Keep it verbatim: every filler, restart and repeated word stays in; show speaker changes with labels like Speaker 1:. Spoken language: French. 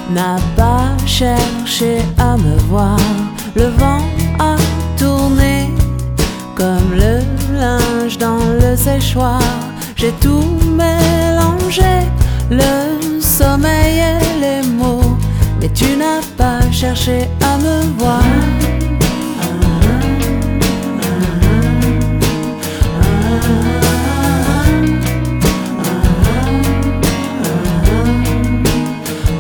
Speaker 1: N'a pas cherché à me voir, le vent a tourné comme le linge dans le séchoir. J'ai tout mélangé, le sommeil et les mots, mais tu n'as pas cherché à